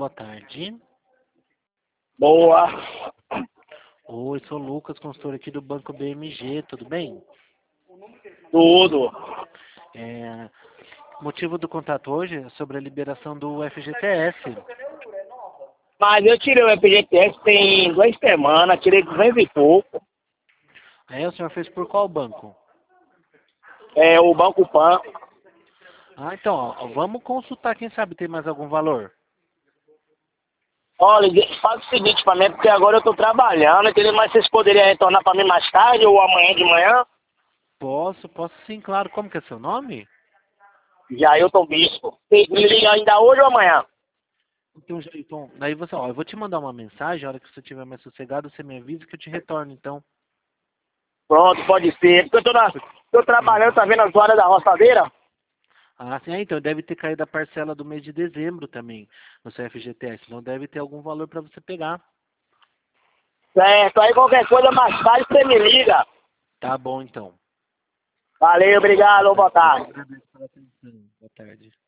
boa tarde. Boa. Oi, sou o Lucas, consultor aqui do Banco BMG, tudo bem? Tudo. Motivo do contato hoje é sobre a liberação do FGTS. Mas eu tirei o FGTS tem 2 semanas, tirei 200 e pouco. Aí o senhor fez por qual banco? É o Banco Pan. Ah, então, ó, vamos consultar, quem sabe tem mais algum valor. Olha, faz o seguinte pra mim, porque agora eu tô trabalhando, entendeu? Mas vocês poderiam retornar pra mim mais tarde ou amanhã de manhã? Posso sim, claro. Como que é seu nome? Jailton Bispo. Vocês me ligam ainda hoje ou amanhã? Então, daí você, ó, eu vou te mandar uma mensagem, a hora que você estiver mais sossegado, você me avisa que eu te retorno, então. Pronto, pode ser. Porque tô trabalhando, tá vendo as horas da roçadeira? Ah, sim, então deve ter caído a parcela do mês de dezembro também no seu FGTS, então deve ter algum valor para você pegar. Certo, aí qualquer coisa mais tarde você me liga. Tá bom, então. Valeu, obrigado, boa Eu que tarde. agradeço pela atenção. Boa tarde.